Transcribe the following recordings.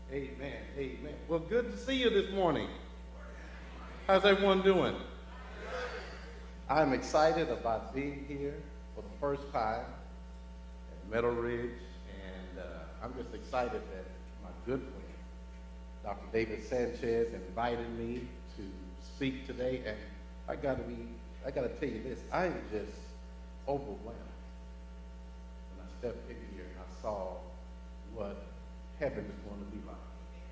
Amen. Amen. Well, good to see you this morning. How's everyone doing? I'm excited about being here for the first time at Meadow Ridge, and I'm just excited that my good friend, Dr. David Sanchez, invited me to speak today, and I gotta tell you this, I am just overwhelmed when I stepped in here and I saw what heaven is going to be like.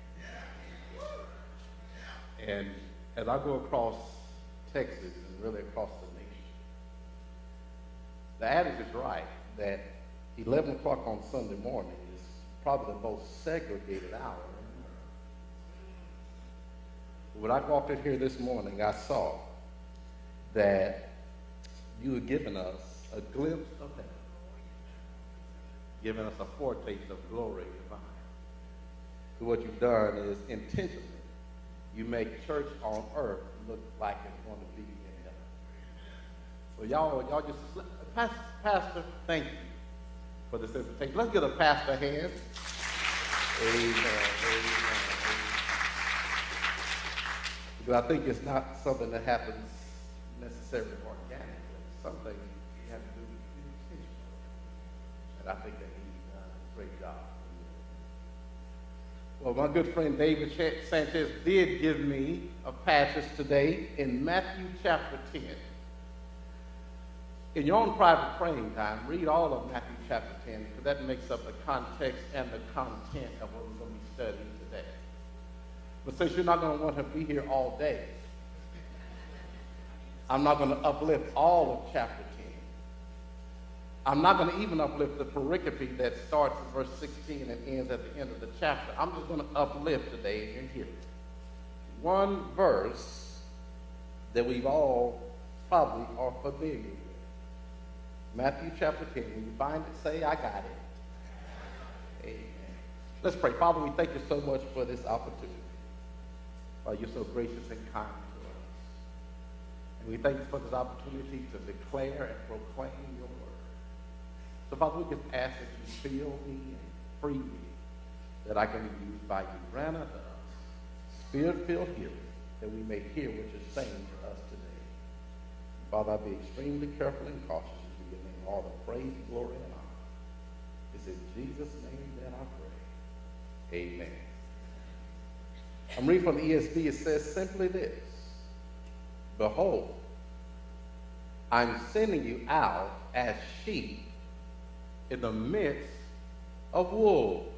And as I go across Texas and really across the nation, the adage is right that 11 o'clock on Sunday morning is probably the most segregated hour. When I walked in here this morning, I saw that you had given us a glimpse of heaven, given us a foretaste of glory divine. So what you've done is intentionally, you make church on earth look like it's going to be in heaven. So y'all just, Pastor, thank you for this invitation. Let's give a pastor a hand. Amen. Amen. Because I think it's not something that happens necessarily organically. It's something you have to do intentionally. And I think that he's done a great job. Well, my good friend David Sanchez did give me a passage today in Matthew chapter 10. In your own private praying time, read all of Matthew chapter 10, because that makes up the context and the content of what we're going to be studying today. But since you're not going to want to be here all day, I'm not going to uplift all of chapter 10. I'm not going to even uplift the pericope that starts in verse 16 and ends at the end of the chapter. I'm just going to uplift today in here one verse that we've all probably are familiar with. Matthew chapter 10. When you find it, say, I got it. Amen. Let's pray. Father, we thank you so much for this opportunity. Father, you're so gracious and kind to us. And we thank you for this opportunity to declare and proclaim your word. So, Father, we just ask that you fill me and free me, that I can be used by you. Grant unto us spirit-filled hearing, that we may hear what you're saying to us today. Father, I'll be extremely careful and cautious as we give him all the praise, glory, and honor. It's in Jesus' name that I pray. Amen. I'm reading from the ESV. It says simply this: Behold, I'm sending you out as sheep in the midst of wolves.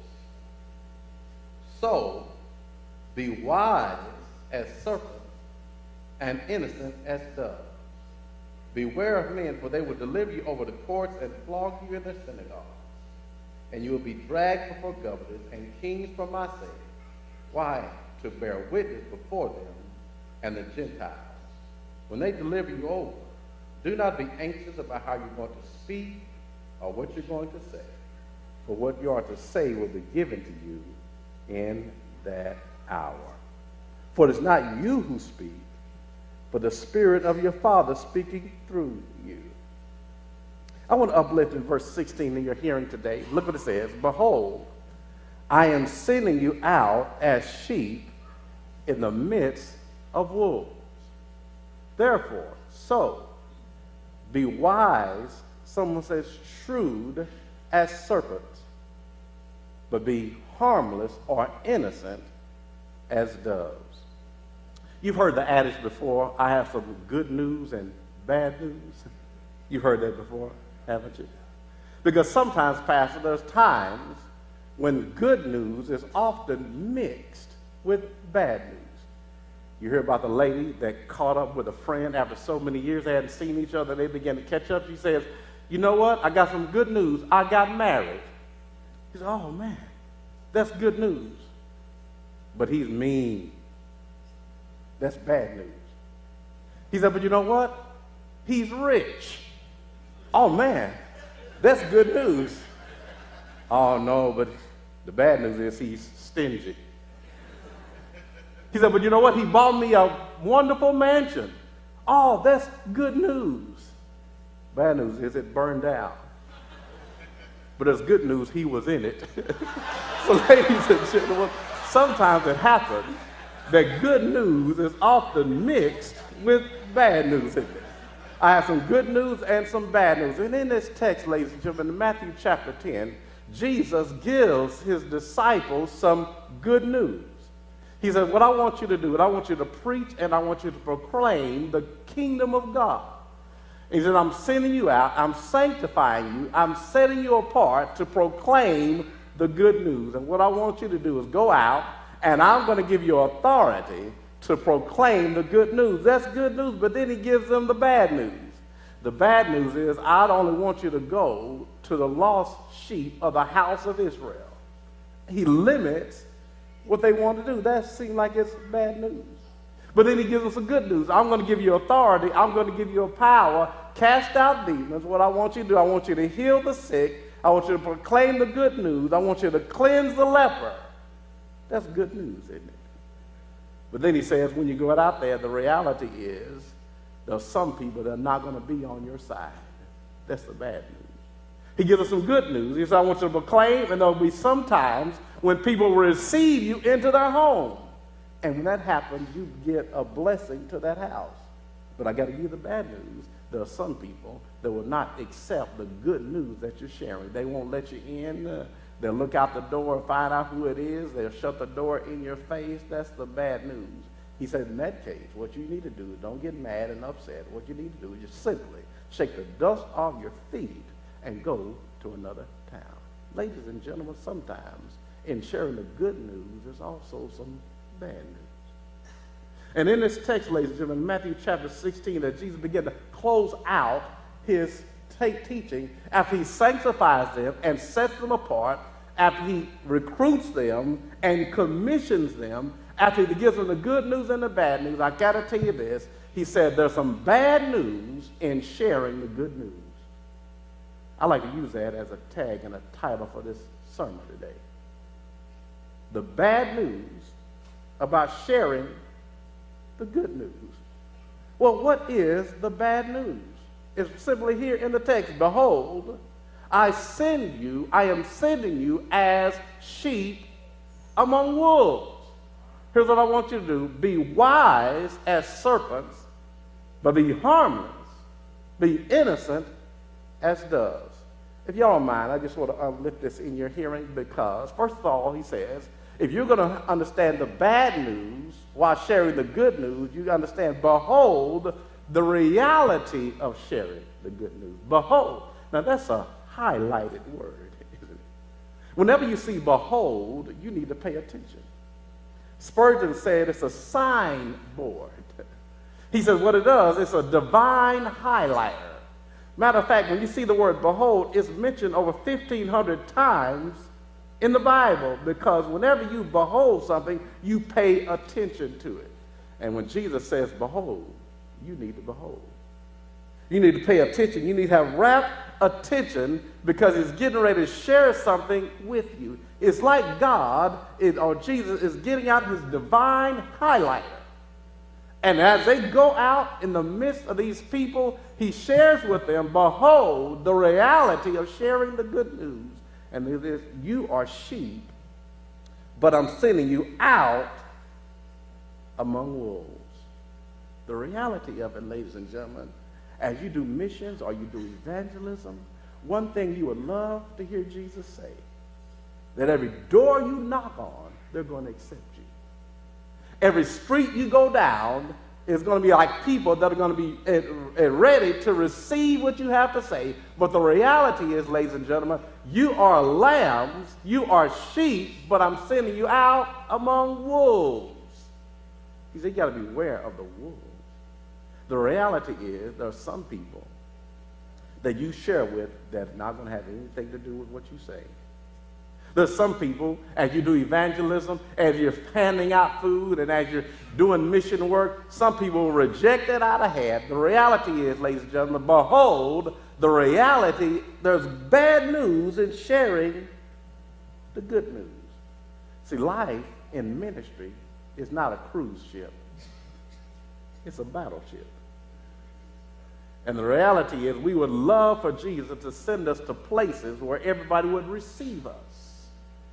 So be wise as serpents and innocent as doves. Beware of men, for they will deliver you over the courts and flog you in their synagogues. And you will be dragged before governors and kings for my sake. Why? To bear witness before them and the Gentiles. When they deliver you over, do not be anxious about how you're going to speak or what you're going to say. For what you are to say will be given to you in that hour. For it is not you who speak, but the Spirit of your Father speaking through you. I want to uplift in verse 16 in your hearing today. Look what it says. Behold, I am sending you out as sheep in the midst of wolves. Therefore, so be wise, someone says shrewd as serpents, but be harmless or innocent as doves. You've heard the adage before, I have some good news and bad news. You've heard that before, haven't you? Because sometimes, Pastor, there's times when good news is often mixed with bad news. You hear about the lady that caught up with a friend after so many years. They hadn't seen each other. They began to catch up. She says, you know what? I got some good news. I got married. He said, oh, man, that's good news. But he's mean. That's bad news. He said, but you know what? He's rich. Oh, man, that's good news. Oh, no, but the bad news is he's stingy. He said, but you know what? He bought me a wonderful mansion. Oh, that's good news. Bad news is it burned down. But it's good news he was in it. So ladies and gentlemen, sometimes it happens that good news is often mixed with bad news, isn't it? I have some good news and some bad news. And in this text, ladies and gentlemen, in Matthew chapter 10, Jesus gives his disciples some good news. He said, what I want you to do, I want you to preach and I want you to proclaim the kingdom of God. He said, I'm sending you out, I'm sanctifying you, I'm setting you apart to proclaim the good news. And what I want you to do is go out, and I'm going to give you authority to proclaim the good news. That's good news, but then he gives them the bad news. The bad news is, I only want you to go to the lost sheep of the house of Israel. He limits what they want to do. That seems like it's bad news. But then he gives us some good news. I'm going to give you authority. I'm going to give you a power. Cast out demons. What I want you to do, I want you to heal the sick. I want you to proclaim the good news. I want you to cleanse the leper. That's good news, isn't it? But then he says, when you go out there, the reality is there's some people that are not going to be on your side. That's the bad news. He gives us some good news. He says, I want you to proclaim, and there'll be some times when people will receive you into their home. And when that happens, you get a blessing to that house. But I got to give you the bad news. There are some people that will not accept the good news that you're sharing. They won't let you in. They'll look out the door and find out who it is. They'll shut the door in your face. That's the bad news. He said, in that case, what you need to do, don't get mad and upset. What you need to do is just simply shake the dust off your feet and go to another town. Ladies and gentlemen, sometimes in sharing the good news, there's also some bad news. And in this text, ladies and gentlemen, Matthew chapter 16, that Jesus began to close out his teaching after he sanctifies them and sets them apart, after he recruits them and commissions them, after he gives them the good news and the bad news. I got to tell you this. He said there's some bad news in sharing the good news. I like to use that as a tag and a title for this sermon today. The bad news about sharing the good news. Well, what is the bad news? It's simply here in the text. Behold, I am sending you as sheep among wolves. Here's what I want you to do. Be wise as serpents, but be harmless. Be innocent as doves. If y'all don't mind, I just want to uplift this in your hearing because, first of all, he says, if you're going to understand the bad news while sharing the good news, you understand, behold, the reality of sharing the good news. Behold. Now, that's a highlighted word, isn't it? Whenever you see behold, you need to pay attention. Spurgeon said it's a signboard. He said what it does, it's a divine highlighter. Matter of fact, when you see the word behold, it's mentioned over 1,500 times in the Bible because whenever you behold something, you pay attention to it. And when Jesus says behold, you need to behold. You need to pay attention. You need to have rapt attention because he's getting ready to share something with you. It's like God or Jesus is getting out his divine highlighter. And as they go out in the midst of these people, he shares with them, behold, the reality of sharing the good news. And it is, you are sheep, but I'm sending you out among wolves. The reality of it, ladies and gentlemen, as you do missions or you do evangelism, one thing you would love to hear Jesus say, that every door you knock on, they're going to accept you. Every street you go down is going to be like people that are going to be ready to receive what you have to say. But the reality is, ladies and gentlemen, you are lambs, you are sheep, but I'm sending you out among wolves. He said, you got to beware of the wolves. The reality is there are some people that you share with that are not going to have anything to do with what you say. There's some people, as you do evangelism, as you're handing out food, and as you're doing mission work, some people will reject it out of hand. The reality is, ladies and gentlemen, behold, the reality, there's bad news in sharing the good news. See, life in ministry is not a cruise ship. It's a battleship. And the reality is we would love for Jesus to send us to places where everybody would receive us.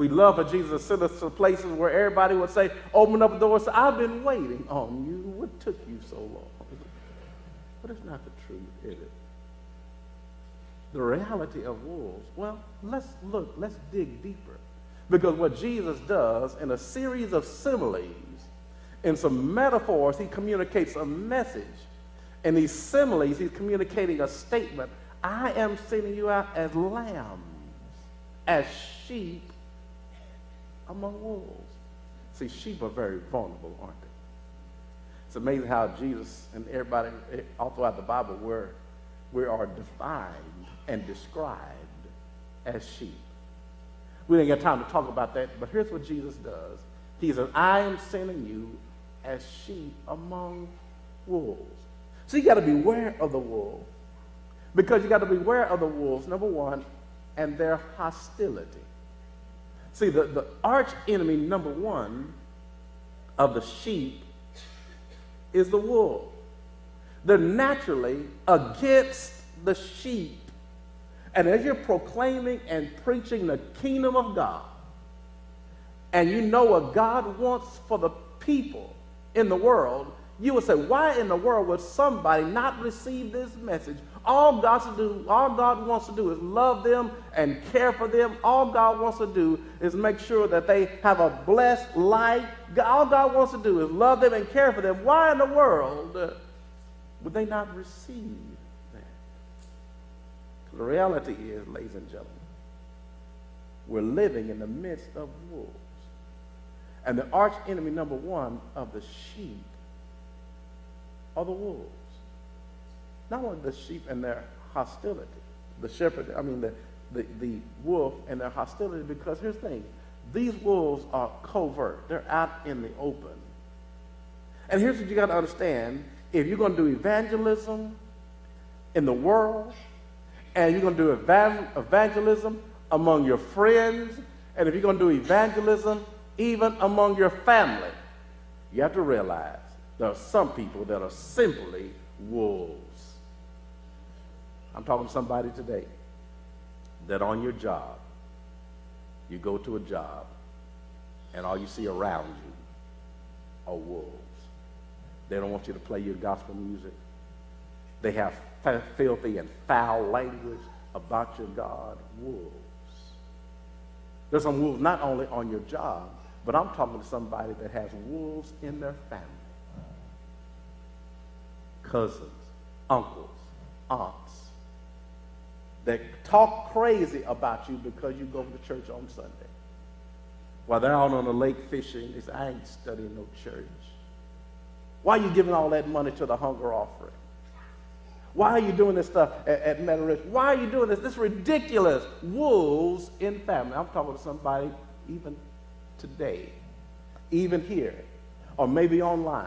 We love for Jesus to send us to places where everybody would say, open up the door and say, I've been waiting on you. What took you so long? But it's not the truth, is it? The reality of wolves. Well, let's dig deeper. Because what Jesus does in a series of similes, in some metaphors, he communicates a message. In these similes, he's communicating a statement. I am sending you out as lambs, as sheep among wolves. See, sheep are very vulnerable, aren't they? It's amazing how Jesus and everybody all throughout the Bible we are defined and described as sheep. We didn't get time to talk about that, but here's what Jesus does. He says, I am sending you as sheep among wolves. So you got to beware of the wolves. Because you got to beware of the wolves, number one, and their hostility. See, the arch enemy, number one, of the sheep is the wolf. They're naturally against the sheep. And as you're proclaiming and preaching the kingdom of God, and you know what God wants for the people in the world, you would say, why in the world would somebody not receive this message? All God wants to do is love them and care for them. All God wants to do is make sure that they have a blessed life. All God wants to do is love them and care for them. Why in the world would they not receive that? The reality is, ladies and gentlemen, we're living in the midst of wolves. And the arch enemy number one of the sheep are the wolves. Not only the sheep and their hostility, the wolf and their hostility, because here's the thing, these wolves are covert. They're out in the open. And here's what you got to understand. If you're going to do evangelism in the world, and you're going to do evangelism among your friends, and if you're going to do evangelism even among your family, you have to realize there are some people that are simply wolves. I'm talking to somebody today that on your job, you go to a job, and all you see around you are wolves. They don't want you to play your gospel music. They have filthy and foul language about your God. Wolves. There's some wolves not only on your job, but I'm talking to somebody that has wolves in their family. Cousins, uncles, aunts, that talk crazy about you because you go to church on Sunday. While they're out on the lake fishing, they say, I ain't studying no church. Why are you giving all that money to the hunger offering? Why are you doing this stuff at Meadow Ridge? Why are you doing this? This is ridiculous. Wolves in family. I'm talking to somebody even today, even here, or maybe online,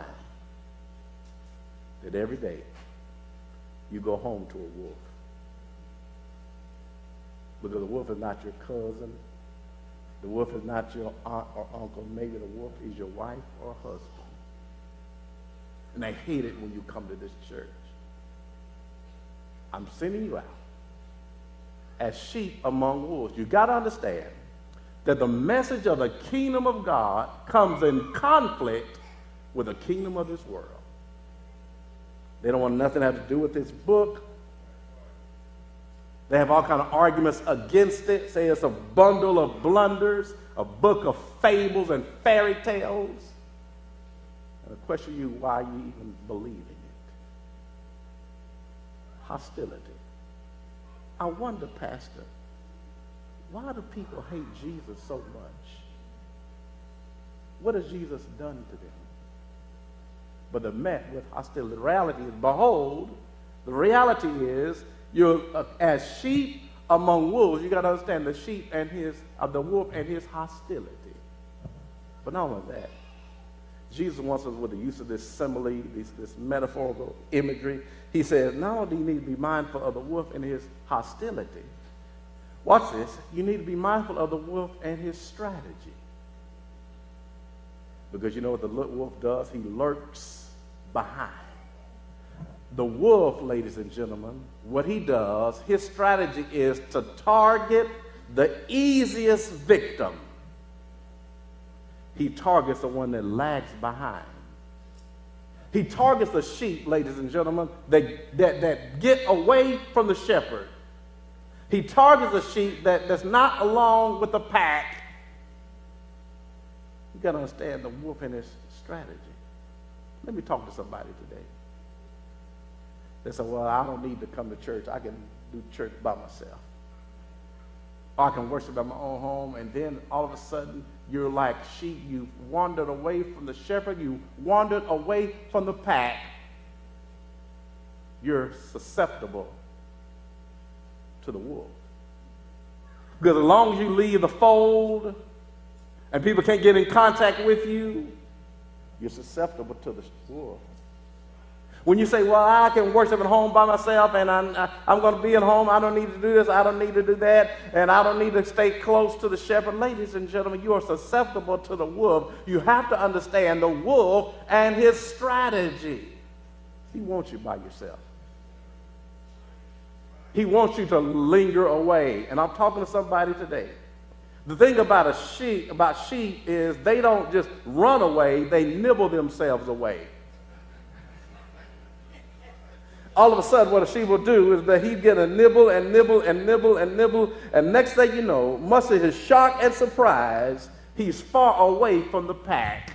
that every day you go home to a wolf. Because the wolf is not your cousin. The wolf is not your aunt or uncle. Maybe the wolf is your wife or husband. And they hate it when you come to this church. I'm sending you out as sheep among wolves. You got to understand that the message of the kingdom of God comes in conflict with the kingdom of this world. They don't want nothing to have to do with this book. They have all kind of arguments against it, say it's a bundle of blunders, a book of fables and fairy tales. And I question you why you even believe in it. Hostility. I wonder, Pastor, why do people hate Jesus so much? What has Jesus done to them? But they're met with hostility. The reality is, behold, the reality is, you're as sheep among wolves. You got to understand the sheep and the wolf and his hostility. But not only that, Jesus wants us with the use of this simile, this metaphorical imagery. He says, not only do you need to be mindful of the wolf and his hostility, watch this, you need to be mindful of the wolf and his strategy. Because you know what the wolf does? He lurks behind. The wolf, ladies and gentlemen, what he does, his strategy is to target the easiest victim He targets the one that lags behind. He targets the sheep, ladies and gentlemen, that get away from the shepherd. He targets the sheep that's not along with the pack. You got to understand the wolf and his strategy. Let me talk to somebody today. They say, well, I don't need to come to church. I can do church by myself. Or I can worship at my own home. And then all of a sudden, you're like sheep. You've wandered away from the shepherd. You wandered away from the pack. You're susceptible to the wolf. Because as long as you leave the fold and people can't get in contact with you, you're susceptible to the wolf. When you say, well, I can worship at home by myself and I'm going to be at home, I don't need to do this, I don't need to do that, and I don't need to stay close to the shepherd. Ladies and gentlemen, you are susceptible to the wolf. You have to understand the wolf and his strategy. He wants you by yourself. He wants you to linger away. And I'm talking to somebody today. The thing about sheep is they don't just run away, they nibble themselves away. All of a sudden, what a sheep will do is that he'd get a nibble and nibble and nibble and nibble, and next thing you know, much to his shock and surprise, he's far away from the pack.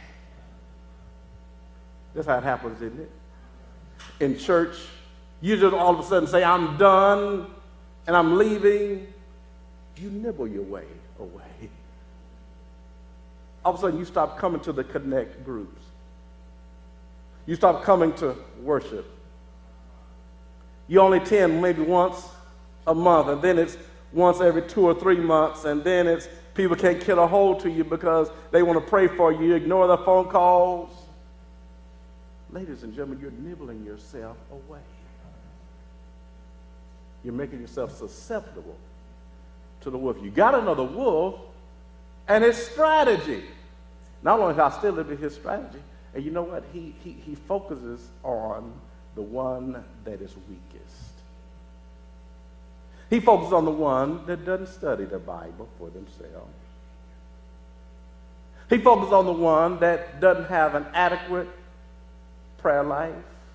That's how it happens, isn't it? In church, you just all of a sudden say, I'm done, and I'm leaving. You nibble your way away. All of a sudden, you stop coming to the connect groups. You stop coming to worship. You only attend maybe once a month, and then it's once every 2 or 3 months, and then it's people can't get a hold to you because they want to pray for you. You ignore their phone calls. Ladies and gentlemen, you're nibbling yourself away. You're making yourself susceptible to the wolf. You got to know the wolf and his strategy. Not only hostility, his strategy. And you know what? He focuses on the one that is weakest. He focuses on the one that doesn't study the Bible for themselves. He focuses on the one that doesn't have an adequate prayer life.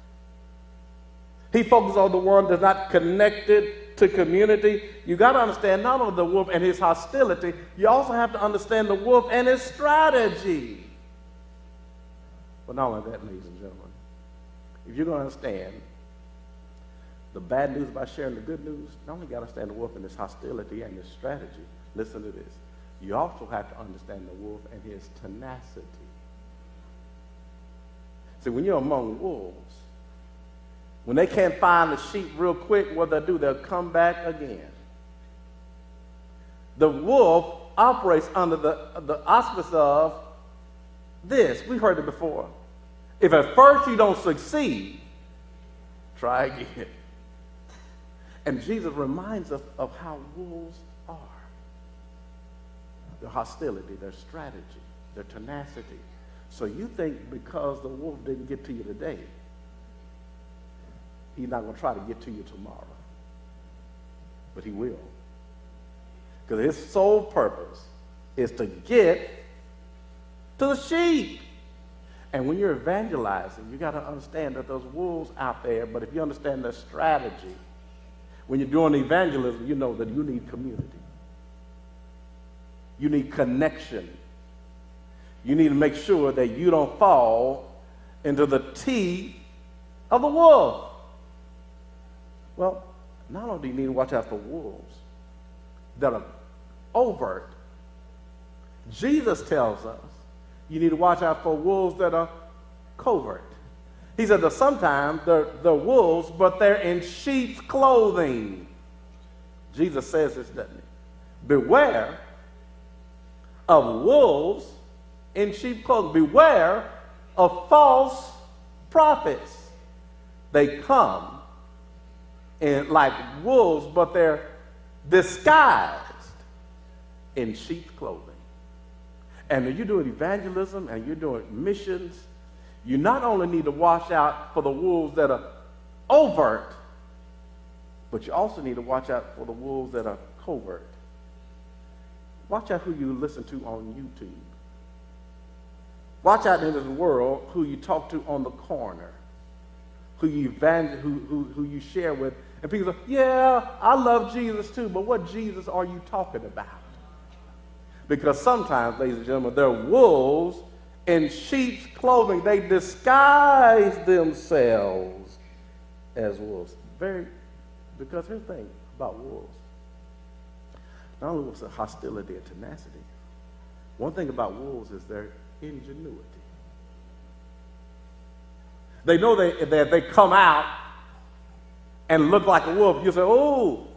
He focuses on the one that's not connected to community. You got to understand not only the wolf and his hostility, you also have to understand the wolf and his strategy. But not only that, ladies and gentlemen, if you're going to understand the bad news by sharing the good news, not only got to understand the wolf and his hostility and his strategy, listen to this. You also have to understand the wolf and his tenacity. See, when you're among wolves, when they can't find the sheep real quick, what they'll do, they'll come back again. The wolf operates under the auspice of this. We've heard it before. If at first you don't succeed, try again. And Jesus reminds us of how wolves are. Their hostility, their strategy, their tenacity. So you think because the wolf didn't get to you today, he's not going to try to get to you tomorrow. But he will. Because his sole purpose is to get to the sheep. And when you're evangelizing, you got to understand that there's wolves out there, but if you understand their strategy, when you're doing evangelism, you know that you need community. You need connection. You need to make sure that you don't fall into the teeth of the wolf. Well, not only do you need to watch out for wolves that are overt, Jesus tells us you need to watch out for wolves that are covert. He said that sometimes they're wolves, but they're in sheep's clothing. Jesus says this, doesn't he? Beware of wolves in sheep clothing. Beware of false prophets. They come in like wolves, but they're disguised in sheep's clothing. And when you're doing evangelism and you're doing missions, you not only need to watch out for the wolves that are overt, but you also need to watch out for the wolves that are covert. Watch out who you listen to on YouTube. Watch out in this world who you talk to on the corner, who you who you share with. And people say, yeah, I love Jesus too, but what Jesus are you talking about? Because sometimes, ladies and gentlemen, they're wolves in sheep's clothing. They disguise themselves as wolves. Because here's the thing about wolves. Not only was it hostility and tenacity, one thing about wolves is their ingenuity. They know that if they come out and look like a wolf, you say, oh.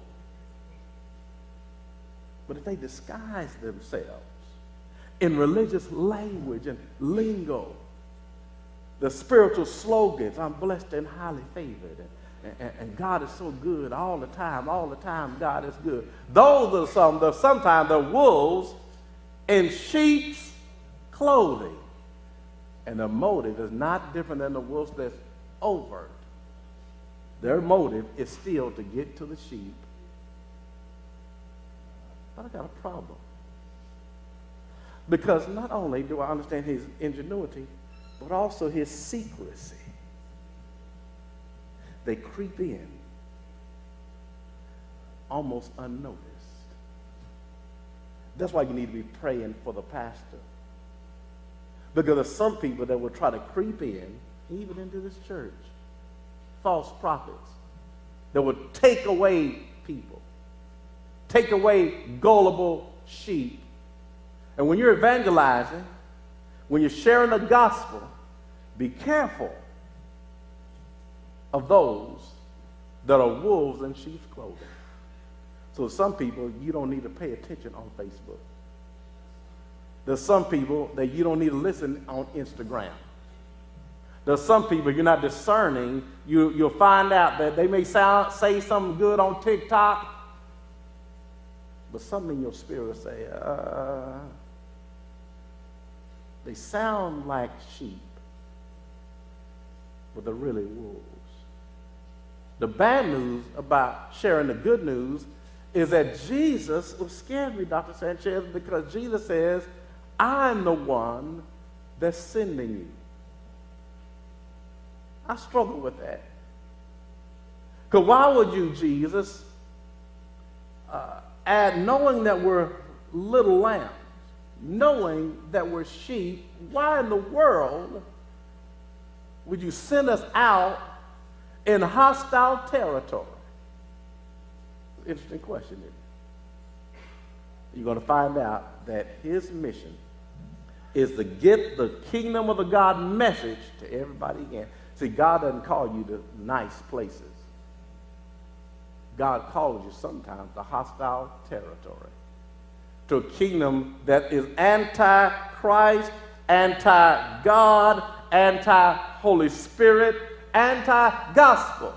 But if they disguise themselves in religious language and lingo, the spiritual slogans, I'm blessed and highly favored, and God is so good all the time God is good. Those are sometimes the wolves in sheep's clothing. And the motive is not different than the wolves that's overt. Their motive is still to get to the sheep. But I got a problem. Because not only do I understand his ingenuity, but also his secrecy. They creep in almost unnoticed. That's why you need to be praying for the pastor. Because there's some people that will try to creep in, even into this church, false prophets, that will take away people, take away gullible sheep. And when you're evangelizing, when you're sharing the gospel, be careful of those that are wolves in sheep's clothing. So some people, you don't need to pay attention on Facebook. There's some people that you don't need to listen on Instagram. There's some people you're not discerning. You'll find out that they may say something good on TikTok, but something in your spirit will say, they sound like sheep, but they're really wolves. The bad news about sharing the good news is that Jesus will scare me, Dr. Sanchez, because Jesus says, I'm the one that's sending you. I struggle with that. Because why would you, Jesus, knowing that we're little lambs, knowing that we're sheep, why in the world would you send us out in hostile territory? Interesting question, isn't it? You're going to find out that his mission is to get the kingdom of the God message to everybody again. See, God doesn't call you to nice places. God calls you sometimes to hostile territory, to a kingdom that is anti-Christ, anti-God, anti-Holy Spirit, anti-gospel.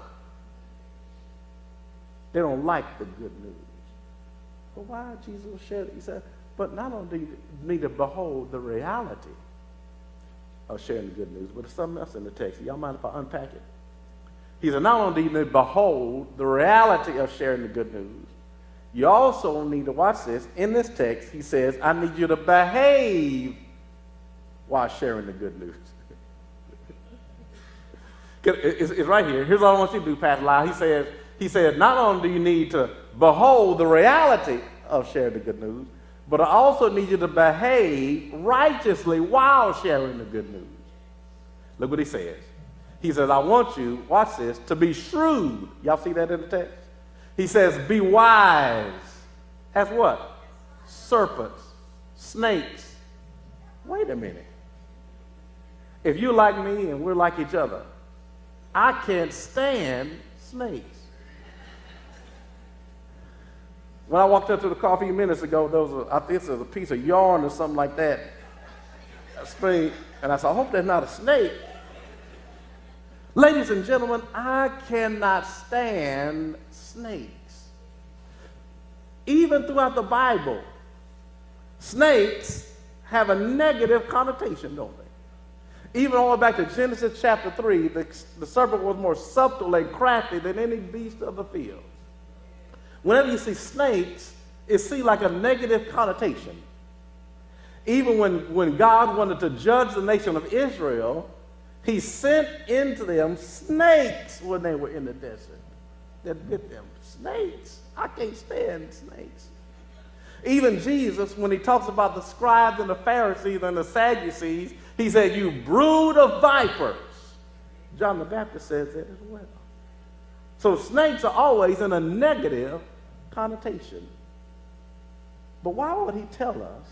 They don't like the good news. But why Jesus shared it? He said, but not only do you need to behold the reality of sharing the good news, but there's something else in the text. Y'all mind if I unpack it? He said, not only do you need to behold the reality of sharing the good news, you also need to, watch this, in this text, he says, I need you to behave while sharing the good news. It's right here. Here's what I want you to do, Pastor Lyle. He says, not only do you need to behold the reality of sharing the good news, but I also need you to behave righteously while sharing the good news. Look what he says. He says, I want you, watch this, to be shrewd. Y'all see that in the text? He says, be wise. As what? Serpents, snakes. Wait a minute. If you're like me and we're like each other, I can't stand snakes. When I walked up to the car a few minutes ago, there was I think it was a piece of yarn or something like that, a string, and I said, I hope that's not a snake. Ladies and gentlemen, I cannot stand snakes. Even throughout the Bible, snakes have a negative connotation, don't they? Even all the way back to Genesis chapter 3, the serpent was more subtle and crafty than any beast of the field. Whenever you see snakes, it seems like a negative connotation. Even when God wanted to judge the nation of Israel, he sent into them snakes when they were in the desert that bit them. Snakes. I can't stand snakes. Even Jesus, when he talks about the scribes and the Pharisees and the Sadducees, he said, you brood of vipers. John the Baptist says that as well. So snakes are always in a negative connotation. But why would he tell us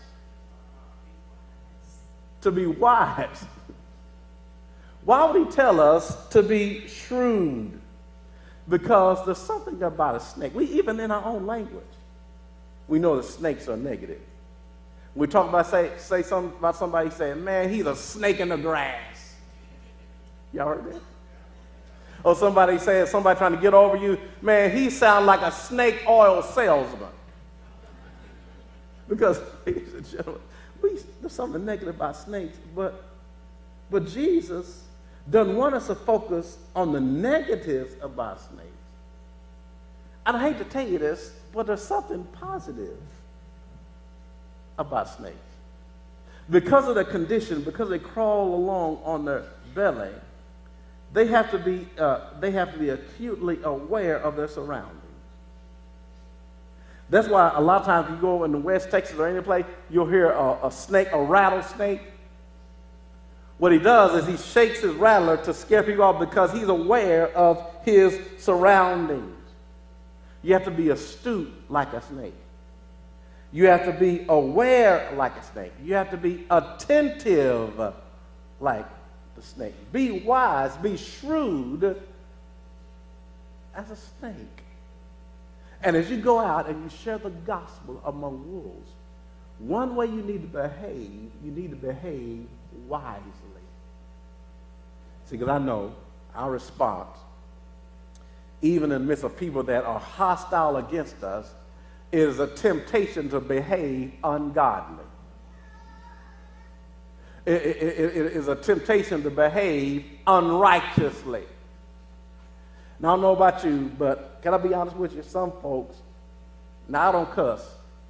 to be wise? Why would he tell us to be shrewd? Because there's something about a snake. We even in our own language, we know that snakes are negative. We talk about say something about somebody saying, man, he's a snake in the grass. Y'all heard that? Or somebody says, somebody trying to get over you, man, he sounds like a snake oil salesman. Because, ladies and gentlemen, there's something negative about snakes, but Jesus doesn't want us to focus on the negatives about snakes. And I hate to tell you this, but there's something positive about snakes. Because of their condition, because they crawl along on their belly, they have to be acutely aware of their surroundings. That's why a lot of times you go in the West Texas or any place, you'll hear a snake, a rattlesnake. What he does is he shakes his rattler to scare people off because he's aware of his surroundings. You have to be astute like a snake. You have to be aware like a snake. You have to be attentive like the snake. Be wise, be shrewd as a snake. And as you go out and you share the gospel among wolves, one way you need to behave wisely. See, because I know our response, even in the midst of people that are hostile against us, is a temptation to behave ungodly. It is a temptation to behave unrighteously. Now, I don't know about you, but can I be honest with you? Some folks, now I don't cuss,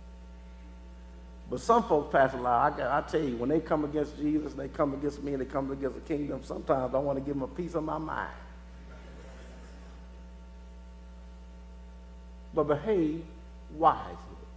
but some folks, Pastor Lyle, I tell you, when they come against Jesus, they come against me, and they come against the kingdom, sometimes I want to give them a piece of my mind. But behave wisely,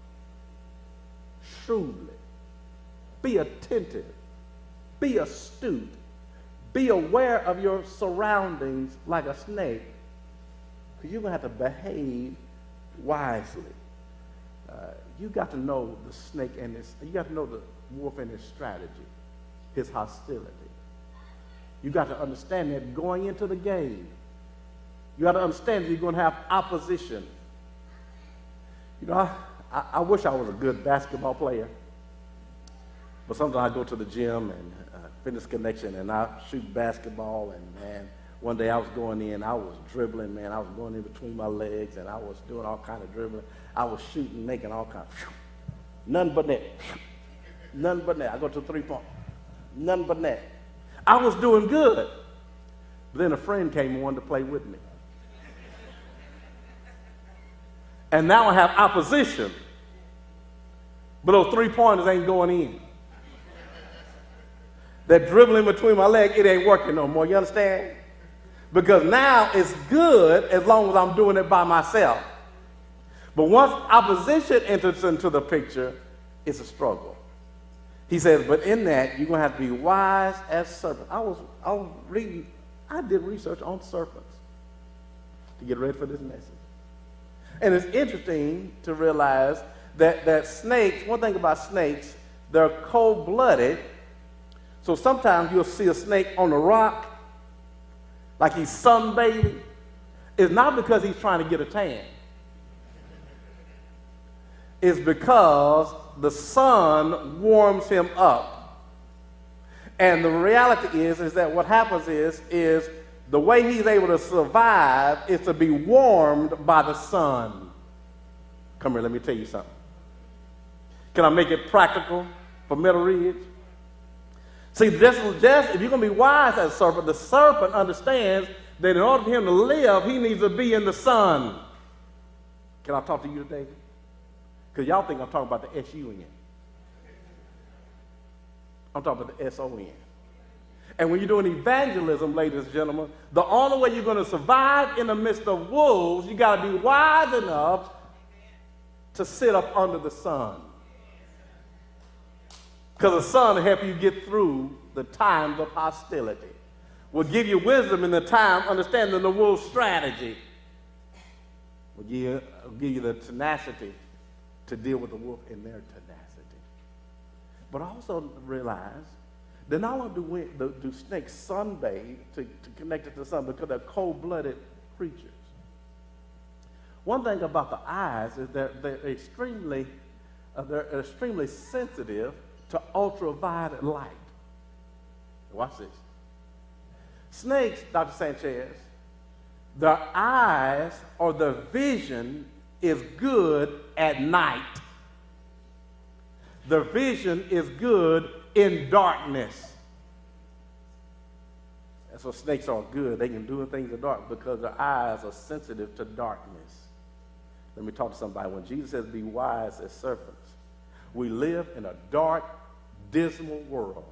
shrewdly, be attentive, be astute, be aware of your surroundings like a snake, because you're going to have to behave wisely. You got to know the snake and you got to know the wolf and his strategy, his hostility. You got to understand that going into the game. You got to understand that you're going to have opposition. You know, I wish I was a good basketball player, but sometimes I go to the gym and Fitness Connection and I shoot basketball, and man, one day I was going in, I was dribbling, man, I was going in between my legs and I was doing all kind of dribbling. I was shooting, making all kinds of, none but net, none but net. I go to 3-point, none but net. I was doing good, but then a friend came and wanted to play with me. And now I have opposition, but those 3-pointers ain't going in. That dribbling between my legs, it ain't working no more, you understand? Because now it's good as long as I'm doing it by myself. But once opposition enters into the picture, it's a struggle. He says, but in that, you're going to have to be wise as serpents. I did research on serpents to get ready for this message. And it's interesting to realize that snakes, one thing about snakes, they're cold-blooded. So sometimes you'll see a snake on the rock, like he's sunbathing. It's not because he's trying to get a tan. It's because the sun warms him up. And the reality is that what happens is the way he's able to survive is to be warmed by the sun. Come here, let me tell you something. Can I make it practical for Middle Ridge? See, just if you're going to be wise as a serpent, the serpent understands that in order for him to live, he needs to be in the sun. Can I talk to you today? Because y'all think I'm talking about the S-U-N. I'm talking about the S-O-N. And when you're doing evangelism, ladies and gentlemen, the only way you're going to survive in the midst of wolves, you got to be wise enough to sit up under the sun. Because the sun will help you get through the times of hostility. Will give you wisdom in the time, understanding the wolf's strategy. Will give you the tenacity to deal with the wolf in their tenacity. But also realize that not only do snakes sunbathe to connect it to the sun, because they're cold-blooded creatures. One thing about the eyes is that they're extremely sensitive to ultraviolet light. Watch this. Snakes, Dr. Sanchez, their eyes or their vision is good at night. Their vision is good in darkness. That's what snakes are good. They can do things in the dark because their eyes are sensitive to darkness. Let me talk to somebody. When Jesus says, be wise as serpents, we live in a dark, dismal world.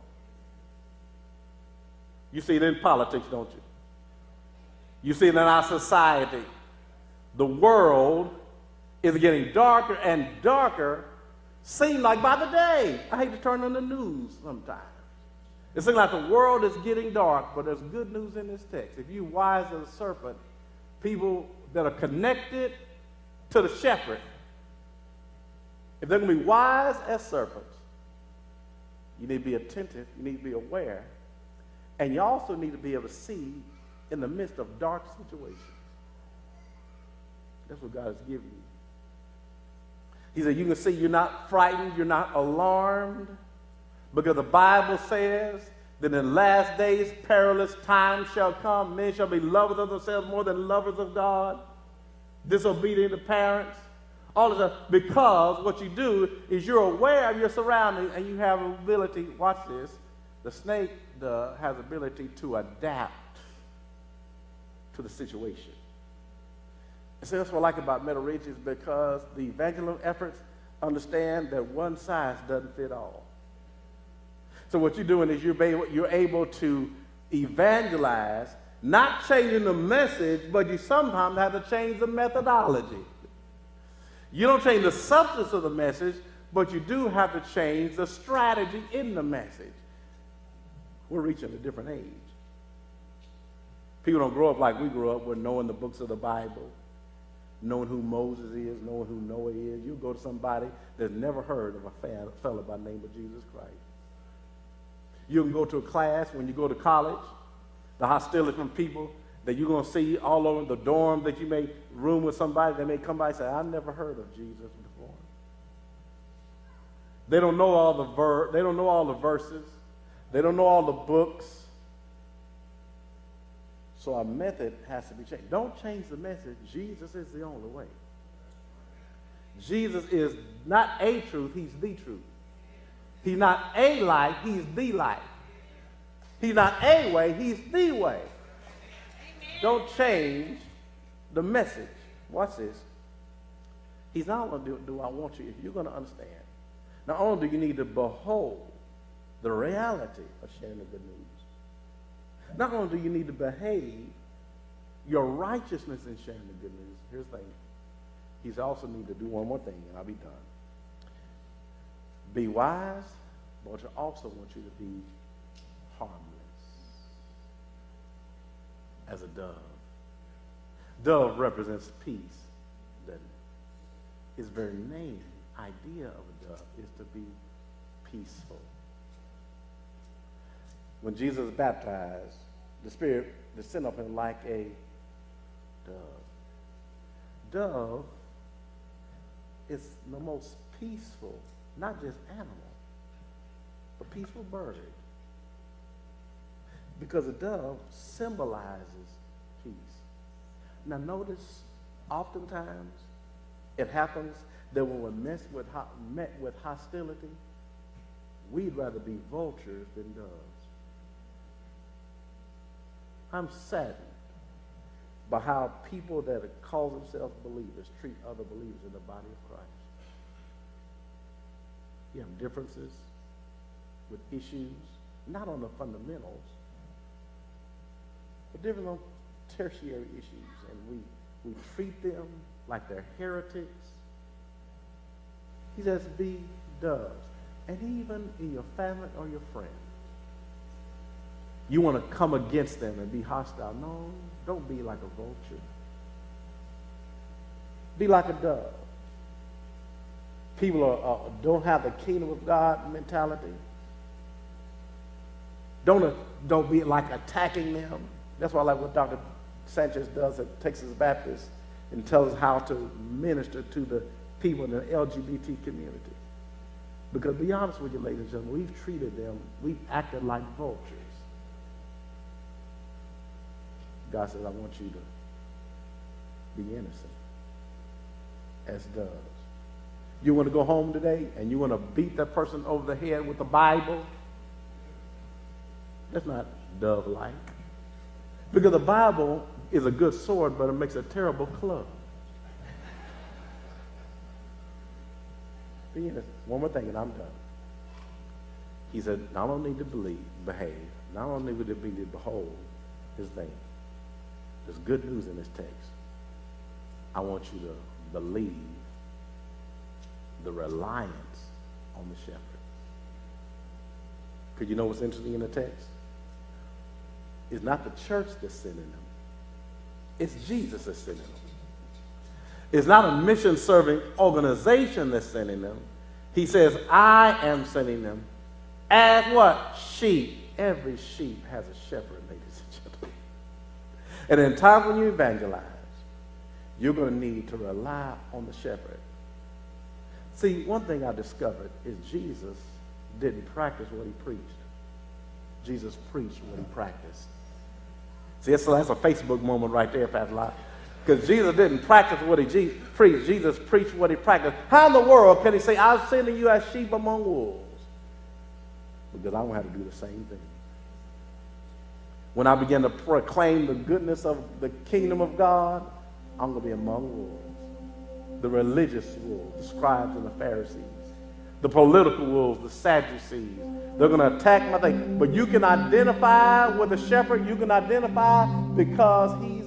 You see it in politics, don't you? You see it in our society. The world is getting darker and darker, seems like by the day. I hate to turn on the news sometimes. It seems like the world is getting dark, but there's good news in this text. If you're wise as a serpent, people that are connected to the shepherd, if they're going to be wise as serpents, you need to be attentive, you need to be aware, and you also need to be able to see in the midst of dark situations. That's what God has given you. He said, you can see you're not frightened, you're not alarmed, because the Bible says that in the last days perilous times shall come. Men shall be lovers of themselves more than lovers of God, disobedient to parents, all of that, because what you do is you're aware of your surroundings and you have an ability, watch this, the snake has ability to adapt to the situation. And so that's what I like about Meadow Ridge, is because the evangelism efforts understand that one size doesn't fit all. So what you're doing is you're able to evangelize, not changing the message, but you sometimes have to change the methodology. You don't change the substance of the message, but you do have to change the strategy in the message. We're reaching a different age. People don't grow up like we grew up with knowing the books of the Bible, knowing who Moses is, knowing who Noah is. You go to somebody that's never heard of a fellow by the name of Jesus Christ. You can go to a class when you go to college, the hostility from people that you're going to see all over the dorm that you may room with somebody that may come by and say, I've never heard of Jesus before. They don't know all the verses. They don't know all the books. So our method has to be changed. Don't change the message. Jesus is the only way. Jesus is not a truth, he's the truth. He's not a life, he's the life. He's not a way, he's the way. Don't change the message. Watch this. He's not going to do I want you, if you're going to understand. Not only do you need to behold the reality of sharing the good news, not only do you need to behave your righteousness in sharing the good news, here's the thing. He's also need to do one more thing, and I'll be done. Be wise, but I also want you to be harmless as a dove. Dove represents peace, doesn't it? His very name, idea of a dove, is to be peaceful. When Jesus was baptized, the Spirit descended upon him like a dove. Dove is the most peaceful, not just animal, but peaceful bird. Because a dove symbolizes peace. Now notice, oftentimes, it happens that when we're met with hostility, we'd rather be vultures than doves. I'm saddened by how people that call themselves believers treat other believers in the body of Christ. You have differences. with issues, not on the fundamentals, but different on tertiary issues, and we treat them like they're heretics. He says, be doves. And even in your family or your friends, you want to come against them and be hostile. No, don't be like a vulture. Be like a dove. People don't have the kingdom of God mentality. Don't be like attacking them. That's why I like what Dr. Sanchez does at Texas Baptist and tells us how to minister to the people in the LGBT community. Because be honest with you, ladies and gentlemen, we've treated them, we've acted like vultures. God says, I want you to be innocent as doves. You want to go home today and you want to beat that person over the head with the Bible? That's not dove-like. Because the Bible is a good sword, but it makes a terrible club. Be innocent. One more thing and I'm done. He said, not only need to behave, not only would it be to behold his name. There's good news in this text. I want you to believe the reliance on the shepherd. Because you know what's interesting in the text? It's not the church that's sending them. It's Jesus that's sending them. It's not a mission-serving organization that's sending them. He says, I am sending them as what? Sheep. Every sheep has a shepherd, ladies and gentlemen. And in times when you evangelize, you're going to need to rely on the shepherd. See, one thing I discovered is Jesus didn't practice what he preached. Jesus preached what he practiced. See, that's a Facebook moment right there, Pastor Lott. Because Jesus didn't practice what he preached. Jesus preached what he practiced. How in the world can he say, I'm sending you as sheep among wolves? Because I don't have to do the same thing. When I begin to proclaim the goodness of the kingdom of God, I'm going to be among wolves. The religious wolves, the scribes and the Pharisees. The political wolves, the Sadducees. They're going to attack my thing. But you can identify with the shepherd. You can identify because he